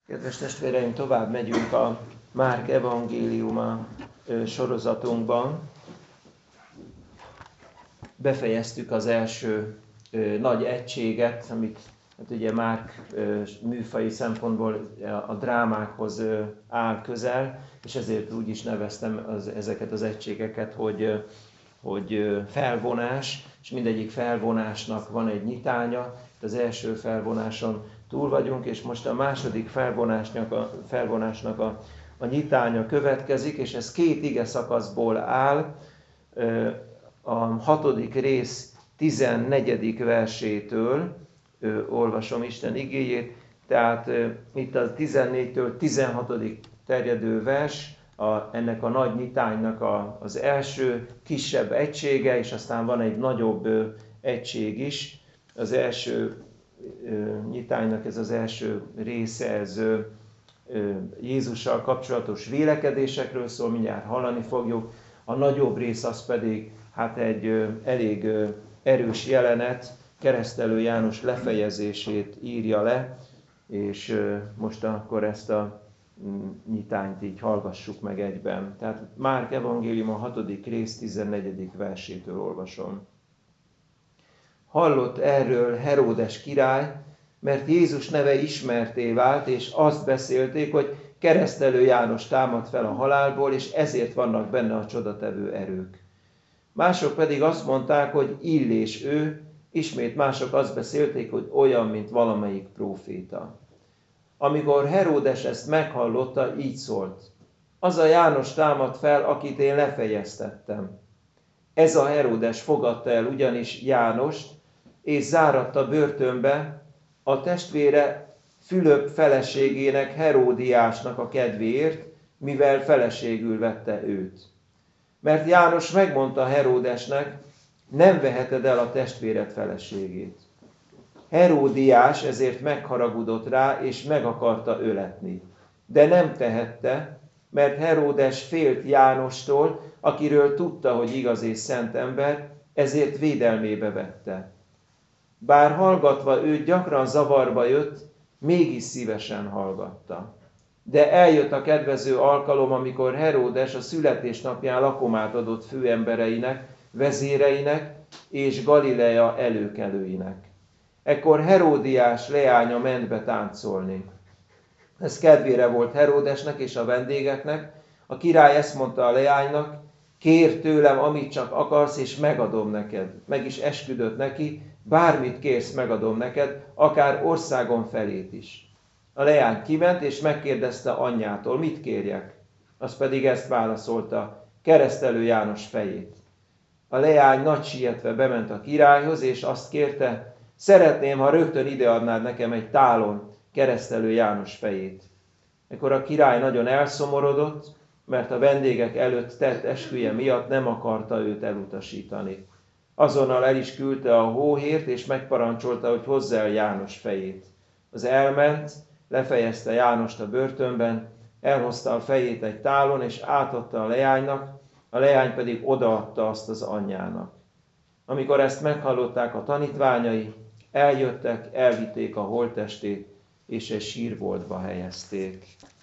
Kedves testvéreim, tovább megyünk a Márk evangéliuma sorozatunkban. Befejeztük az első nagy egységet, amit hát ugye Márk műfaji szempontból a drámákhoz áll közel, és ezért úgy is neveztem ezeket az egységeket, hogy felvonás, és mindegyik felvonásnak van egy nyitánya. Az első felvonáson túl vagyunk, és most a második felvonásnak a nyitánya következik, és ez két ige szakaszból áll. A 6. rész 14. versétől olvasom Isten igéjét, tehát itt a 14-től 16. terjedő vers, ennek a nagy nyitánynak az első kisebb egysége, és aztán van egy nagyobb egység is. Az első nyitánynak ez az első része, ez Jézussal kapcsolatos vélekedésekről szól, mindjárt hallani fogjuk. A nagyobb rész az pedig hát egy elég erős jelenet, Keresztelő János lefejezését írja le, és most akkor ezt a nyitányt így hallgassuk meg egyben. Tehát Márk evangélium a 6. rész 14. versétől olvasom. Hallott erről Heródes király, mert Jézus neve ismertté vált, és azt beszélték, hogy Keresztelő János támad fel a halálból, és ezért vannak benne a csodatevő erők. Mások pedig azt mondták, hogy Illés ő, ismét mások azt beszélték, hogy olyan, mint valamelyik próféta. Amikor Heródes ezt meghallotta, így szólt. Az a János támad fel, akit én lefejeztettem. Ez a Heródes fogadta el ugyanis Jánost, és záratta börtönbe a testvére Fülöp feleségének, Heródiásnak a kedvéért, mivel feleségül vette őt. Mert János megmondta Heródesnek, nem veheted el a testvéred feleségét. Heródiás ezért megharagudott rá, és meg akarta öletni. De nem tehette, mert Heródes félt Jánostól, akiről tudta, hogy igaz és szent ember, ezért védelmébe vette. Bár hallgatva őt gyakran zavarba jött, mégis szívesen hallgatta. De eljött a kedvező alkalom, amikor Heródes a születésnapján lakomát adott főembereinek, vezéreinek és Galilea előkelőinek. Ekkor Heródiás leánya ment be táncolni. Ez kedvére volt Heródesnek és a vendégeknek. A király ezt mondta a leánynak, kér tőlem, amit csak akarsz, és megadom neked. Meg is esküdött neki, bármit kérsz, megadom neked, akár országon felét is. A leány kiment, és megkérdezte anyjától, mit kérjek? Az pedig ezt válaszolta, Keresztelő János fejét. A leány nagy sietve bement a királyhoz, és azt kérte, szeretném, ha rögtön ideadnád nekem egy tálon Keresztelő János fejét. Ekkor a király nagyon elszomorodott, mert a vendégek előtt tett esküje miatt nem akarta őt elutasítani. Azonnal el is küldte a hóhért, és megparancsolta, hogy hozza el János fejét. Az elment, lefejezte Jánost a börtönben, elhozta a fejét egy tálon, és átadta a leánynak, a leány pedig odaadta azt az anyjának. Amikor ezt meghallották a tanítványai, eljöttek, elvitték a holttestét, és egy sírboltba helyezték.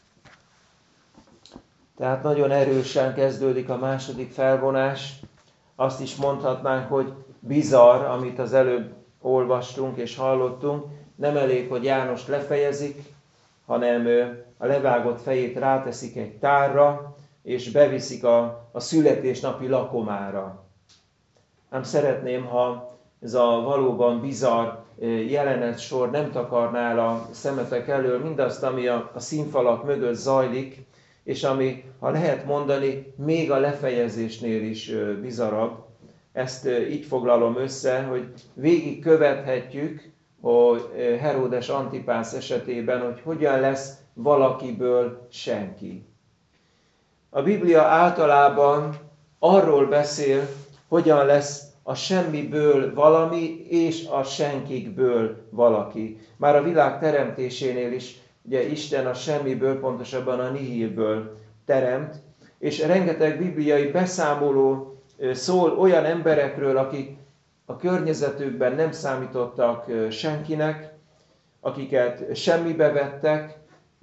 Tehát nagyon erősen kezdődik a második felvonás. Azt is mondhatnánk, hogy bizarr, amit az előbb olvastunk és hallottunk. Nem elég, hogy Jánost lefejezik, hanem a levágott fejét ráteszik egy tárra, és beviszik a születésnapi lakomára. Ám szeretném, ha ez a valóban bizarr jelenetsor nem takarná el a szemetek elől mindazt, ami a színfalak mögött zajlik, és ami, ha lehet mondani, még a lefejezésnél is bizarabb. Ezt így foglalom össze, hogy végig követhetjük hogy Heródes Antipász esetében, hogy hogyan lesz valakiből senki. A Biblia általában arról beszél, hogyan lesz a semmiből valami, és a senkikből valaki. Már a világ teremtésénél is ugye Isten a semmiből, pontosabban a nihilből teremt, és rengeteg bibliai beszámoló szól olyan emberekről, akik a környezetükben nem számítottak senkinek, akiket semmibe vettek,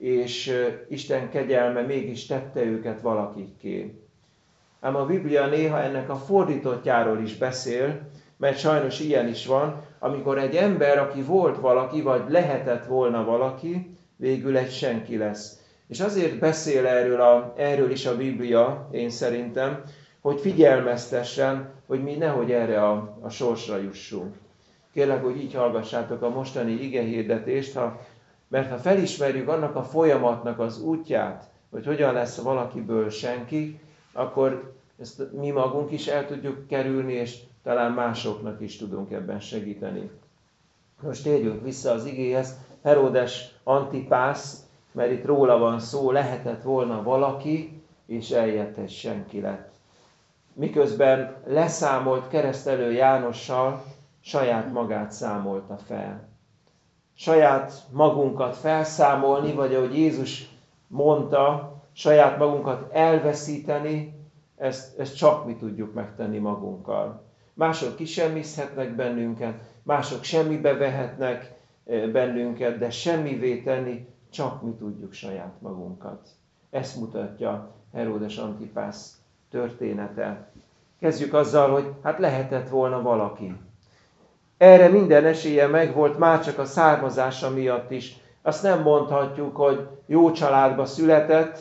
és Isten kegyelme mégis tette őket valakikké. Ám a Biblia néha ennek a fordítottjáról is beszél, mert sajnos ilyen is van, amikor egy ember, aki volt valaki, vagy lehetett volna valaki, végül egy senki lesz. És azért beszél erről is a Biblia, én szerintem, hogy figyelmeztessen, hogy mi nehogy erre a sorsra jussunk. Kérlek, hogy így hallgassátok a mostani igehirdetést, mert ha felismerjük annak a folyamatnak az útját, hogy hogyan lesz valakiből senki, akkor ezt mi magunk is el tudjuk kerülni, és talán másoknak is tudunk ebben segíteni. Most térjünk vissza az igéhez. Heródes Antipász, mert itt róla van szó, lehetett volna valaki, és eljött egy senki lett. Miközben leszámolt Keresztelő Jánossal, saját magát számolta fel. Saját magunkat felszámolni, vagy ahogy Jézus mondta, saját magunkat elveszíteni, ezt csak mi tudjuk megtenni magunkkal. Mások kisemmizhetnek bennünket, mások semmibe vehetnek bennünket, de semmivé tenni csak mi tudjuk saját magunkat. Ezt mutatja Heródes Antipász története. Kezdjük azzal, hogy hát lehetett volna valaki. Erre minden esélye megvolt, már csak a származása miatt is. Azt nem mondhatjuk, hogy jó családba született,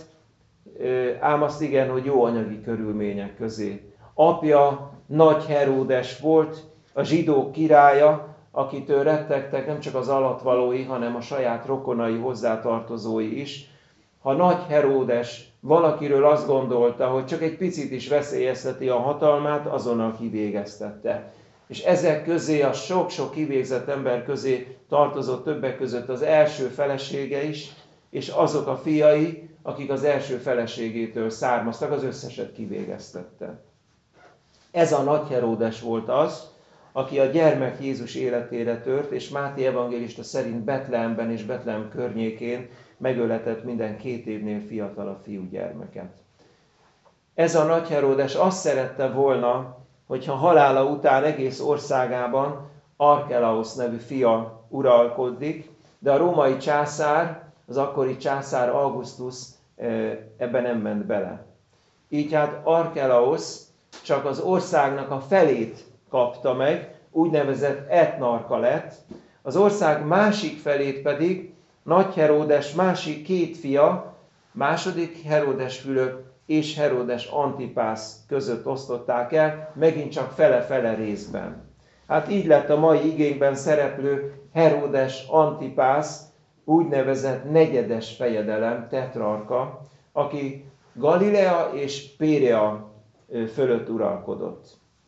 ám azt igen, hogy jó anyagi körülmények közé. Apja Nagy Heródes volt, a zsidók királya, akitől rettegtek nem csak az alattvalói, hanem a saját rokonai, hozzátartozói is. Ha Nagy Heródes valakiről azt gondolta, hogy csak egy picit is veszélyezteti a hatalmát, azonnal kivégeztette. És ezek közé, a sok-sok kivégzett ember közé tartozott többek között az első felesége is, és azok a fiai, akik az első feleségétől származtak, az összeset kivégeztette. Ez a Nagy Heródes volt az, aki a gyermek Jézus életére tört, és Máté evangélista szerint Betlehemben és Betlehem környékén megöletett minden 2 évnél fiatalabb fiúgyermeket. Ez a Nagy Heródes azt szerette volna, hogyha halála után egész országában Arkelausz nevű fia uralkodik, de a római császár, az akkori császár Augustus ebben nem ment bele. Így hát Arkelausz csak az országnak a felét kapta meg, úgynevezett etnarka lett, az ország másik felét pedig Nagy Heródes másik 2 fia, második Heródes Fülöp és Heródes Antipász között osztották el, megint csak fele-fele részben. Hát így lett a mai igénkben szereplő Heródes Antipász, úgynevezett negyedes fejedelem, tetrarka, aki Galilea és Pérea fölött uralkodott.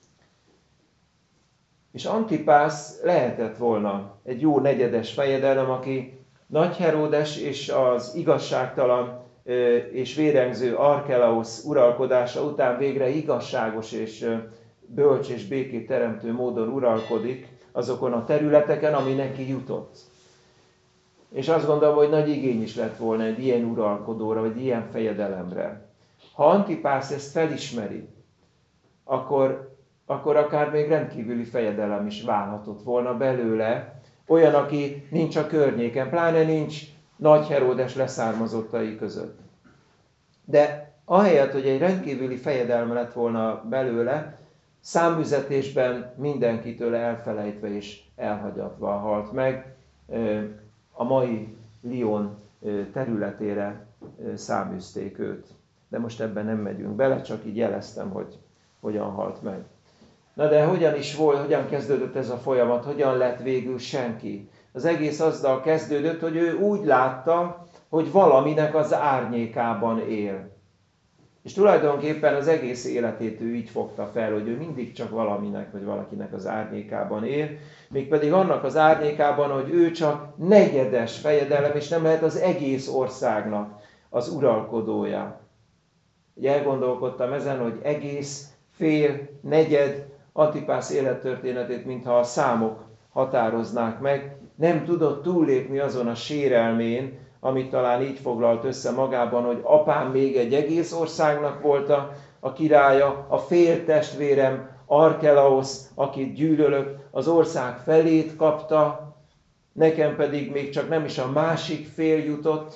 És Antipász lehetett volna egy jó negyedes fejedelem, aki Nagy Heródes és az igazságtalan és vérengző Arkelausz uralkodása után végre igazságos és bölcs és békét teremtő módon uralkodik azokon a területeken, ami neki jutott. És azt gondolom, hogy nagy igény is lett volna egy ilyen uralkodóra, vagy ilyen fejedelemre. Ha Antipász ezt felismeri, akkor akár még rendkívüli fejedelem is válhatott volna belőle, olyan, aki nincs a környéken, pláne nincs Nagy Heródes leszármazottai között. De ahelyett, hogy egy rendkívüli fejedelme lett volna belőle, számüzetésben mindenkitől elfelejtve és elhagyatva halt meg, a mai Lyon területére száműzték őt. De most ebben nem megyünk bele, csak így jeleztem, hogy hogyan halt meg. Na de hogyan is volt, hogyan kezdődött ez a folyamat, hogyan lett végül senki? Az egész azzal kezdődött, hogy ő úgy látta, hogy valaminek az árnyékában él. És tulajdonképpen az egész életét ő így fogta fel, hogy ő mindig csak valaminek vagy valakinek az árnyékában él, mégpedig annak az árnyékában, hogy ő csak negyedes fejedelem, és nem lehet az egész országnak az uralkodója. Ugye elgondolkodtam ezen, hogy egész, fél, negyed, Antipász élettörténetét, mintha a számok határoznák meg, nem tudott túllépni azon a sérelmén, amit talán így foglalt össze magában, hogy apám még egy egész országnak volt a királya, a féltestvérem Arkelausz, akit gyűlölök, az ország felét kapta, nekem pedig még csak nem is a másik fél jutott,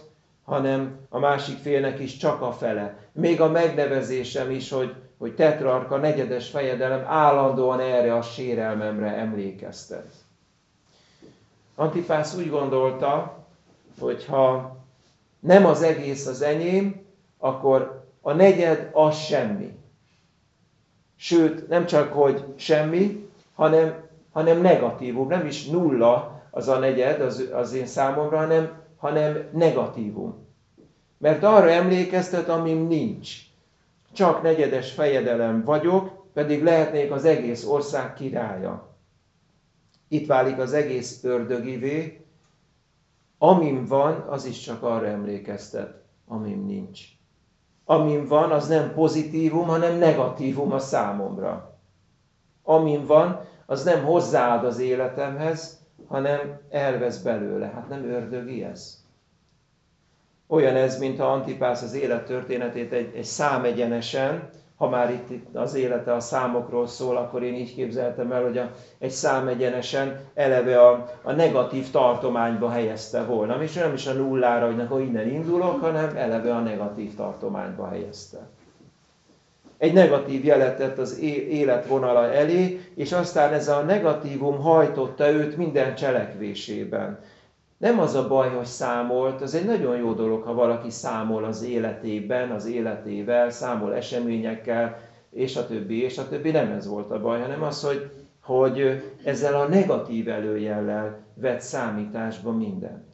hanem a másik félnek is csak a fele. Még a megnevezésem is, hogy tetrarka, negyedes fejedelem állandóan erre a sérelmemre emlékeztet. Antipász úgy gondolta, hogy ha nem az egész az enyém, akkor a negyed az semmi. Sőt, nem csak, hogy semmi, hanem negatívum. Nem is nulla az a negyed az én számomra, hanem negatívum. Mert arra emlékeztet, amim nincs. Csak negyedes fejedelem vagyok, pedig lehetnék az egész ország királya. Itt válik az egész ördögivé. Amim van, az is csak arra emlékeztet, amim nincs. Amim van, az nem pozitívum, hanem negatívum a számomra. Amim van, az nem hozzáad az életemhez, hanem elvesz belőle. Hát nem ördögi ez? Olyan ez, mintha Antipász az élettörténetét egy számegyenesen, ha már itt az élete a számokról szól, akkor én így képzeltem el, hogy egy számegyenesen eleve a negatív tartományba helyezte volna. És nem is a nullára, hogy akkor innen indulok, hanem eleve a negatív tartományba helyezte. Egy negatív jelet tett az életvonala elé, és aztán ez a negatívum hajtotta őt minden cselekvésében. Nem az a baj, hogy számolt, az egy nagyon jó dolog, ha valaki számol az életében, az életével, számol eseményekkel, és a többi. Nem ez volt a baj, hanem az, hogy ezzel a negatív előjellel vett számításba mindent.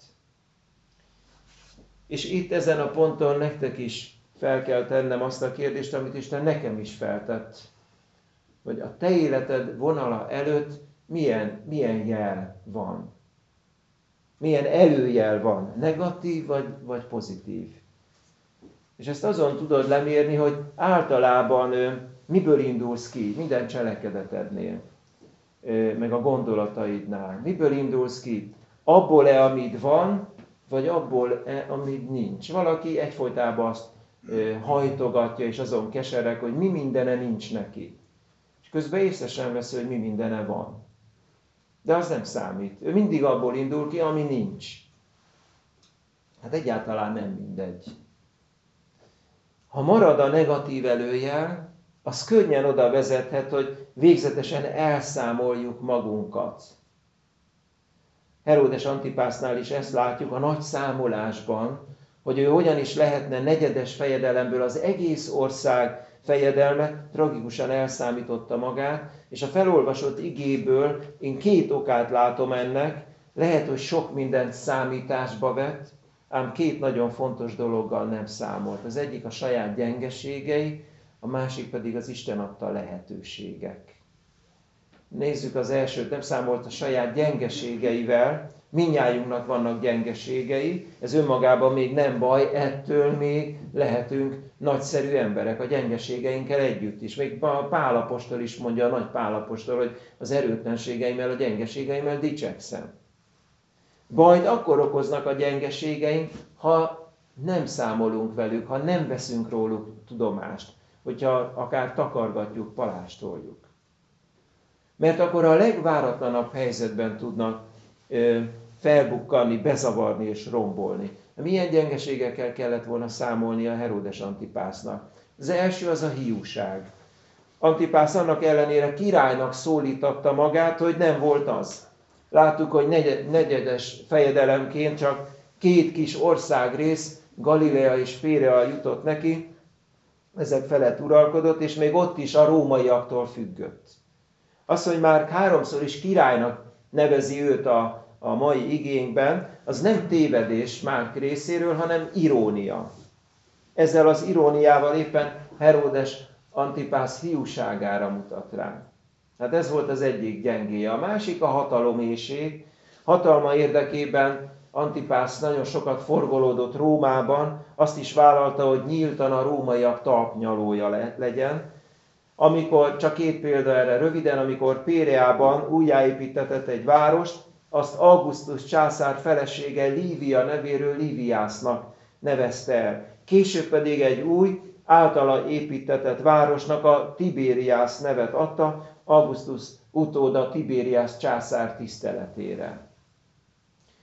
És itt ezen a ponton nektek is fel kell tennem azt a kérdést, amit Isten nekem is feltett, hogy a te életed vonala előtt milyen jel van. Milyen előjel van, negatív vagy pozitív. És ezt azon tudod lemérni, hogy általában miből indulsz ki minden cselekedetednél, meg a gondolataidnál. Miből indulsz ki? Abból-e, amit van, vagy abból-e, amit nincs. Valaki egyfolytában azt hajtogatja, és azon keserek, hogy mi mindene nincs neki. És közben észre sem veszi, hogy mi mindene van. De az nem számít. Ő mindig abból indul ki, ami nincs. Hát egyáltalán nem mindegy. Ha marad a negatív előjel, az könnyen oda vezethet, hogy végzetesen elszámoljuk magunkat. Heródes Antipásznál is ezt látjuk a nagy számolásban, hogy ő hogyan is lehetne negyedes fejedelemből az egész ország fejedelme, tragikusan elszámította magát, és a felolvasott igéből én két okát látom ennek, lehet, hogy sok mindent számításba vett, ám két nagyon fontos dologgal nem számolt. Az egyik a saját gyengeségei, a másik pedig az Isten adta lehetőségek. Nézzük az elsőt, nem számolt a saját gyengeségeivel, mindnyájunknak vannak gyengeségei, ez önmagában még nem baj, ettől még lehetünk nagyszerű emberek a gyengeségeinkkel együtt is. Még Pál apostol is mondja, a nagy Pál apostol, hogy az erőtlenségeimmel, a gyengeségeimmel dicsekszem. Bajt akkor okoznak a gyengeségeink, ha nem számolunk velük, ha nem veszünk róluk tudomást, hogyha akár takargatjuk, palástoljuk. Mert akkor a legváratlanabb helyzetben tudnak felbukkanni, bezavarni és rombolni. Milyen gyengeségekkel kellett volna számolni a Heródes Antipásznak? Az első az a hiúság. Antipász annak ellenére királynak szólítatta magát, hogy nem volt az. Láttuk, hogy negyedes fejedelemként csak két kis országrész, Galilea és Pérea jutott neki, ezek felett uralkodott, és még ott is a rómaiaktól függött. Az, hogy már háromszor is királynak nevezi őt a mai igénkben, az nem tévedés Márk részéről, hanem irónia. Ezzel az iróniával éppen Heródes Antipász hiúságára mutat rá. Hát ez volt az egyik gyengéje. A másik a hataloméhség. Hatalma érdekében Antipász nagyon sokat forgolódott Rómában, azt is vállalta, hogy nyíltan a rómaiak talpnyalója legyen. Amikor, csak két példa erre röviden, amikor Péreában újjáépítetett egy várost, azt Augustus császár felesége Lívia nevéről Líviásznak nevezte el. Később pedig egy új, általa építetett városnak a Tibériász nevet adta, Augustus utóda Tibériász császár tiszteletére.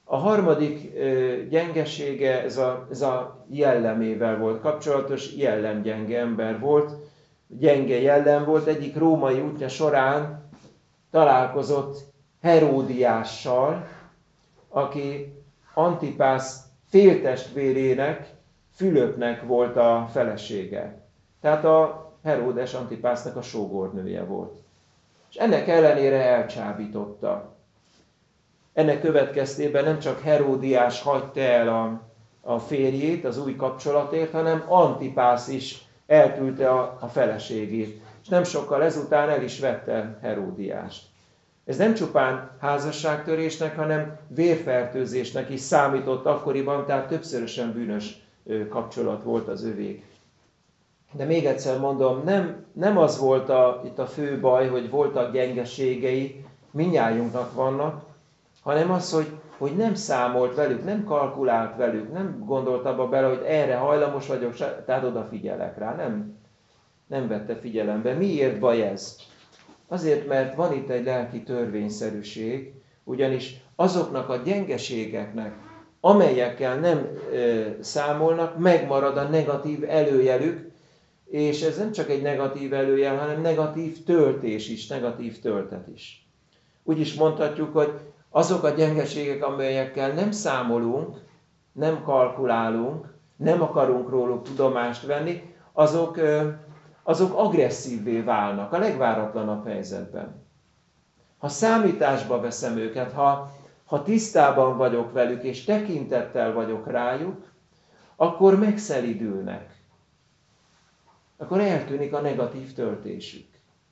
A harmadik gyengesége ez a jellemével volt kapcsolatos, jellemgyenge ember volt, gyenge jellem volt. Egyik római útja során találkozott Heródiással, aki Antipász féltestvérének, Fülöpnek volt a felesége. Tehát a Heródes Antipásznak a sógornője volt. És ennek ellenére elcsábította. Ennek következtében nem csak Heródiás hagyta el a férjét az új kapcsolatért, hanem Antipász is elküldte a feleségét. És nem sokkal ezután el is vette Heródiást. Ez nem csupán házasságtörésnek, hanem vérfertőzésnek is számított akkoriban, tehát többszörösen bűnös kapcsolat volt az övék. De még egyszer mondom, nem az volt itt a fő baj, hogy voltak gyengeségei, mindnyájunknak vannak, hanem az, hogy nem számolt velük, nem kalkulált velük, nem gondolt abba bele, hogy erre hajlamos vagyok, tehát odafigyelek rá. Nem vette figyelembe. Miért baj ez? Azért, mert van itt egy lelki törvényszerűség, ugyanis azoknak a gyengeségeknek, amelyekkel nem számolnak, megmarad a negatív előjelük, és ez nem csak egy negatív előjel, hanem negatív töltés is, negatív töltet is. Úgy is mondhatjuk, hogy azok a gyengeségek, amelyekkel nem számolunk, nem kalkulálunk, nem akarunk róluk tudomást venni, azok agresszívvé válnak a legváratlanabb helyzetben. Ha számításba veszem őket, ha tisztában vagyok velük és tekintettel vagyok rájuk, akkor megszelidülnek. Akkor eltűnik a negatív töltésük.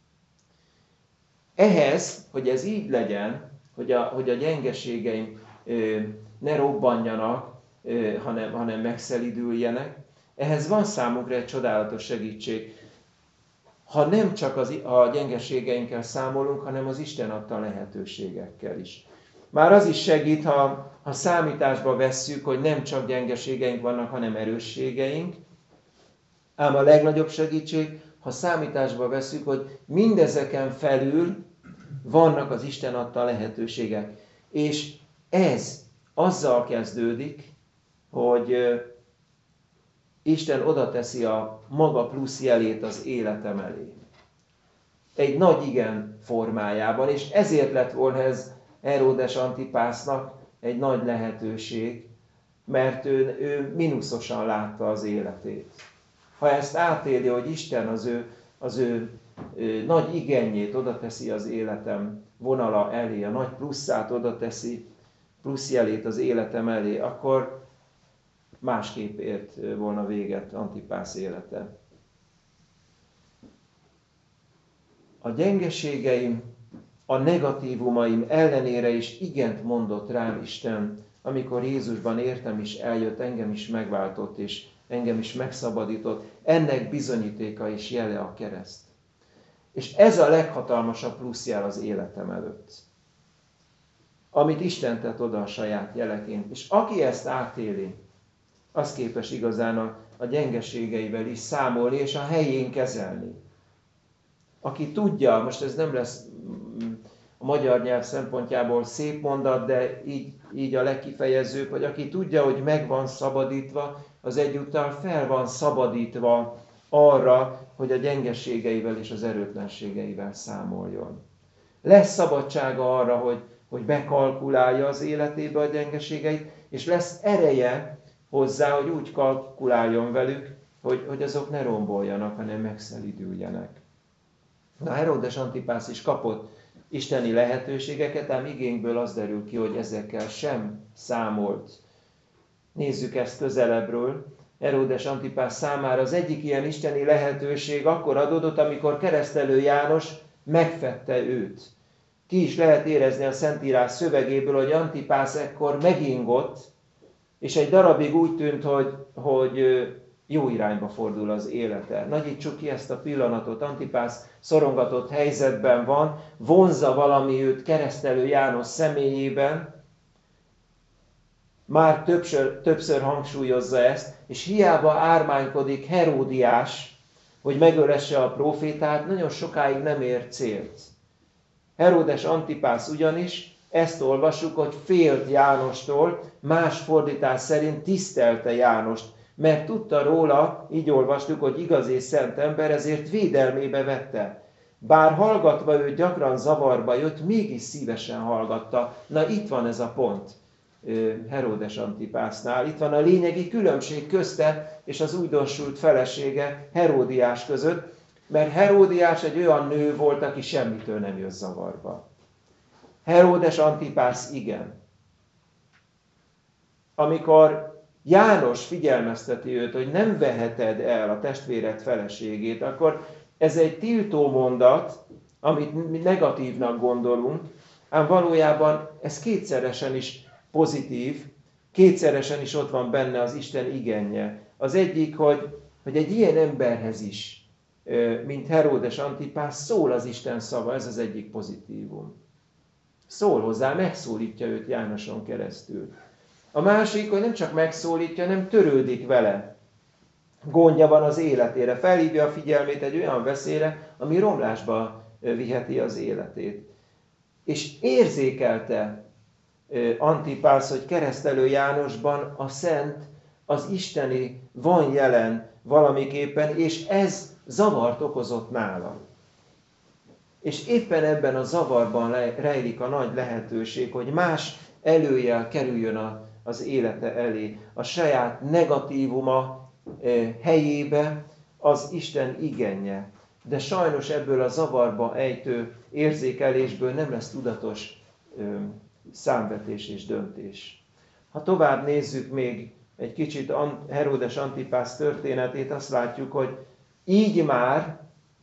Ehhez, hogy ez így legyen, hogy a gyengeségeim ne robbanjanak, hanem megszelidüljenek, ehhez van számunkra egy csodálatos segítség. Ha nem csak a gyengeségeinkkel számolunk, hanem az Isten adta lehetőségekkel is. Már az is segít, ha számításba vesszük, hogy nem csak gyengeségeink vannak, hanem erősségeink. Ám a legnagyobb segítség, ha számításba vesszük, hogy mindezeken felül vannak az Isten adta lehetőségek. És ez azzal kezdődik, hogy Isten oda teszi a maga plusz jelét az életem elé. Egy nagy igen formájában, és ezért lett volna ez Heródes Antipásznak egy nagy lehetőség, mert ő mínuszosan látta az életét. Ha ezt átéli, hogy Isten az ő nagy igényét oda teszi az életem vonala elé, a nagy pluszát oda teszi, plusz jelét az életem elé, akkor másképp ért volna véget Antipász élete. A gyengeségeim, a negatívumaim ellenére is igent mondott rám Isten, amikor Jézusban értem is eljött, engem is megváltott, és engem is megszabadított. Ennek bizonyítéka és jele a kereszt. És ez a leghatalmasabb pluszjel az életem előtt. Amit Isten tett oda a saját jeleként. És aki ezt átéli, az képes igazán a gyengeségeivel is számolni, és a helyén kezelni. Aki tudja, most ez nem lesz a magyar nyelv szempontjából szép mondat, de így a legkifejezőbb, hogy aki tudja, hogy meg van szabadítva, az egyúttal fel van szabadítva arra, hogy a gyengeségeivel és az erőtlenségeivel számoljon. Lesz szabadsága arra, hogy bekalkulálja az életébe a gyengeségeit, és lesz ereje hozzá, hogy úgy kalkuláljon velük, hogy azok ne romboljanak, hanem megszelidüljenek. Na, Heródes Antipász is kapott isteni lehetőségeket, ám igényből az derül ki, hogy ezekkel sem számolt. Nézzük ezt közelebbről. Heródes Antipász számára az egyik ilyen isteni lehetőség akkor adódott, amikor Keresztelő János megfedte őt. Ki is lehet érezni a Szentírás szövegéből, hogy Antipász ekkor megingott, és egy darabig úgy tűnt, hogy jó irányba fordul az élete. Nagyítsuk ki ezt a pillanatot. Antipász szorongatott helyzetben van, vonzza valami őt Keresztelő János személyében, már többször hangsúlyozza ezt, és hiába ármánykodik Heródiás, hogy megölesse a prófétát, nagyon sokáig nem ér célt. Heródes Antipász ugyanis Ezt olvassuk, hogy félt Jánostól, más fordítás szerint tisztelte Jánost, mert tudta róla, így olvastuk, hogy igaz és szent ember, ezért védelmébe vette. Bár hallgatva ő gyakran zavarba jött, mégis szívesen hallgatta. Na itt van ez a pont Heródes Antipásznál. Itt van a lényegi különbség közte és az újdonsült felesége Heródiás között, mert Heródiás egy olyan nő volt, aki semmitől nem jött zavarba. Heródes Antipász igen. Amikor János figyelmezteti őt, hogy nem veheted el a testvéred feleségét, akkor ez egy tiltó mondat, amit mi negatívnak gondolunk, ám valójában ez kétszeresen is pozitív, kétszeresen is ott van benne az Isten igenje. Az egyik, hogy egy ilyen emberhez is, mint Heródes Antipász, szól az Isten szava, ez az egyik pozitívum. Szól hozzá, megszólítja őt Jánoson keresztül. A másik, hogy nem csak megszólítja, hanem törődik vele. Gondja van az életére, felhívja a figyelmét egy olyan veszélyre, ami romlásba viheti az életét. És érzékelte Antipász, hogy keresztelő Jánosban a szent, az isteni van jelen valamiképpen, és ez zavart okozott nála. És éppen ebben a zavarban rejlik a nagy lehetőség, hogy más előjel kerüljön az élete elé. A saját negatívuma helyébe az Isten igenje. De sajnos ebből a zavarba ejtő érzékelésből nem lesz tudatos számvetés és döntés. Ha tovább nézzük még egy kicsit Heródes Antipász történetét, azt látjuk, hogy így már,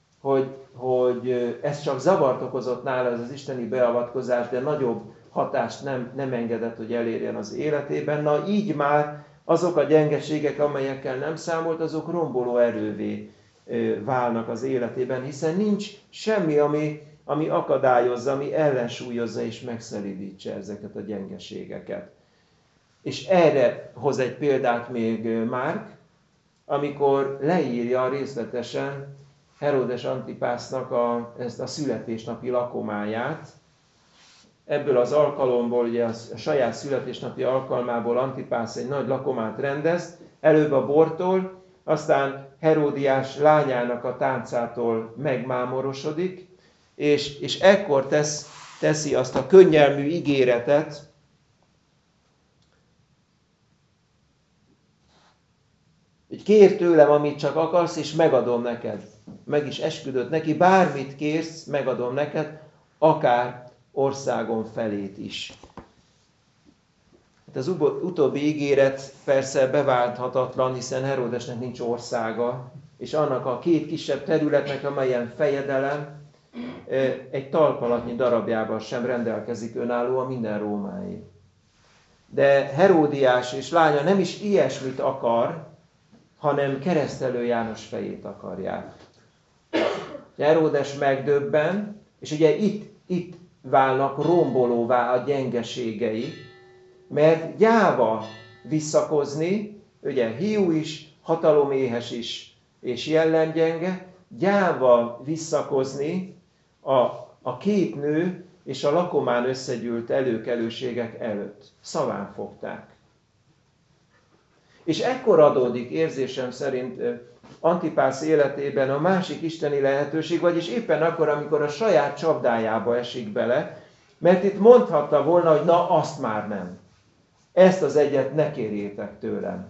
hogy ez csak zavart okozott nála, ez az isteni beavatkozás, de nagyobb hatást nem engedett, hogy elérjen az életében. Na így már azok a gyengeségek, amelyekkel nem számolt, azok romboló erővé válnak az életében, hiszen nincs semmi, ami akadályozza, ami ellensúlyozza és megszelídítse ezeket a gyengeségeket. És erre hoz egy példát még Márk, amikor leírja részletesen Heródes Antipásznak ezt a születésnapi lakomáját. Ebből az alkalomból, ugye a saját születésnapi alkalmából Antipász egy nagy lakomát rendez, előbb a bortól, aztán Heródiás lányának a táncától megmámorosodik, és ekkor teszi azt a könnyelmű ígéretet, hogy kér tőlem, amit csak akarsz, és megadom neked. Meg is esküdött neki, bármit kérsz, megadom neked, akár országon felét is. Hát az utóbbi ígéret persze beválthatatlan, hiszen Heródesnek nincs országa, és annak a két kisebb területnek, amelyen fejedelem, egy talpalatnyi darabjával sem rendelkezik önállóan, minden római. De Heródiás és lánya nem is ilyesmit akar, hanem keresztelő János fejét akarják. Heródes megdöbben, és ugye itt válnak rombolóvá a gyengeségei, mert gyáva visszakozni, ugye hiú is, hataloméhes is, és jellemgyenge, gyáva visszakozni a két nő és a lakomán összegyűlt előkelőségek előtt. Szaván fogták. És ekkor adódik érzésem szerint Antipász életében a másik isteni lehetőség, vagyis éppen akkor, amikor a saját csapdájába esik bele, mert itt mondhatta volna, hogy na, azt már nem. Ezt az egyet ne kérjétek tőlem.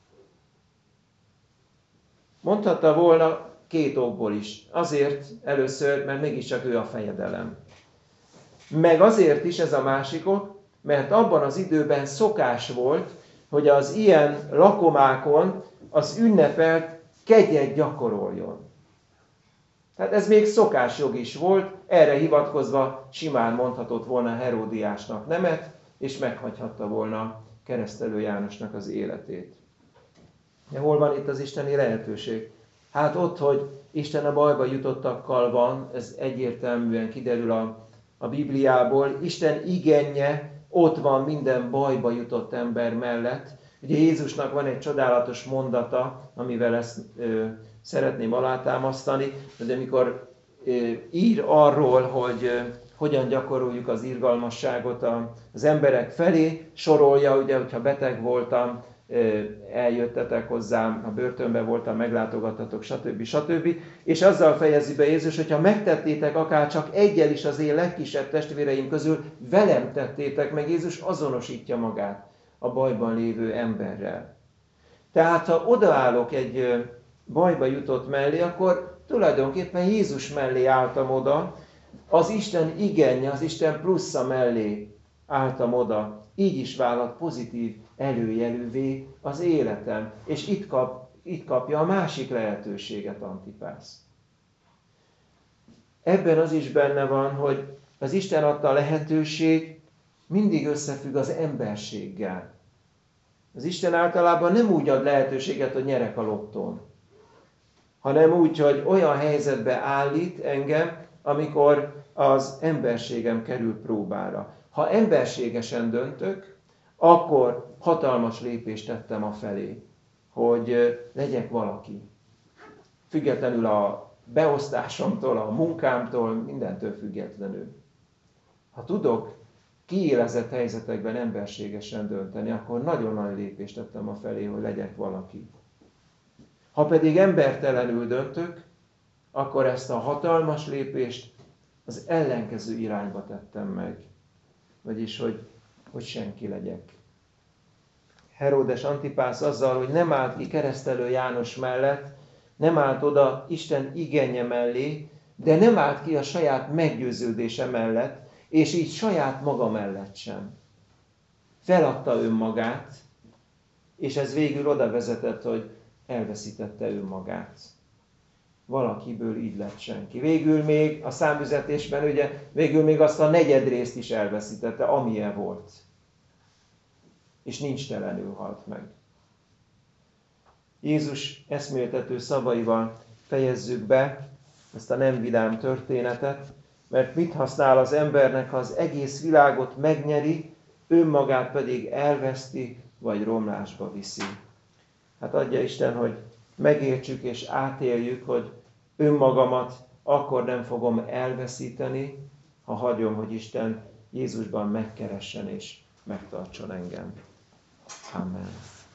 Mondhatta volna két okból is. Azért először, mert mégiscsak ő a fejedelem. Meg azért is ez a másik ok, mert abban az időben szokás volt, hogy az ilyen lakomákon az ünnepelt kegyet gyakoroljon. Tehát ez még szokásjog is volt, erre hivatkozva simán mondhatott volna Heródiásnak nemet, és meghagyhatta volna keresztelő Jánosnak az életét. De hol van itt az isteni lehetőség? Hát ott, hogy Isten a bajba jutottakkal van, ez egyértelműen kiderül a Bibliából. Isten igenje ott van minden bajba jutott ember mellett. Ugye Jézusnak van egy csodálatos mondata, amivel ezt szeretném alátámasztani, de amikor ír arról, hogyan gyakoroljuk az irgalmasságot az emberek felé, sorolja, ugye, hogyha beteg voltam, eljöttetek hozzám, ha börtönben voltam, meglátogattatok, stb. Stb. És azzal fejezi be Jézus, hogyha megtettétek akár csak egyel is az én legkisebb testvéreim közül, velem tettétek meg. Jézus azonosítja magát a bajban lévő emberrel. Tehát ha odaállok egy bajba jutott mellé, akkor tulajdonképpen Jézus mellé álltam oda, az Isten igenje, az Isten plusza mellé álltam oda. Így is vállalt pozitív előjelűvé az életem. És itt kapja a másik lehetőséget Antipász. Ebben az is benne van, hogy az Isten adta lehetőség mindig összefügg az emberséggel. Az Isten általában nem úgy ad lehetőséget, hogy nyerek a lottón, hanem úgy, hogy olyan helyzetbe állít engem, amikor az emberségem kerül próbára. Ha emberségesen döntök, akkor hatalmas lépést tettem afelé, hogy legyek valaki. Függetlenül a beosztásomtól, a munkámtól, mindentől függetlenül. Ha tudok kiélezett helyzetekben emberségesen dönteni, akkor nagyon nagy lépést tettem afelé, hogy legyek valaki. Ha pedig embertelenül döntök, akkor ezt a hatalmas lépést az ellenkező irányba tettem meg. Vagyis, hogy senki legyek. Heródes Antipász azzal, hogy nem állt ki Keresztelő János mellett, nem állt oda Isten igenje mellé, de nem állt ki a saját meggyőződése mellett, és így saját maga mellett sem. Feladta önmagát, és ez végül oda vezetett, hogy elveszítette önmagát. Valakiből így lett senki. Végül még a számüzetésben, ugye, végül még azt a negyedrészt is elveszítette, amilyen volt. És nincs telenül halt meg. Jézus eszméltető szavaival fejezzük be ezt a nem vidám történetet, mert mit használ az embernek, ha az egész világot megnyeri, önmagát pedig elveszti, vagy romlásba viszi. Hát adja Isten, hogy megértsük és átéljük, hogy önmagamat akkor nem fogom elveszíteni, ha hagyom, hogy Isten Jézusban megkeressen és megtartson engem. Amen.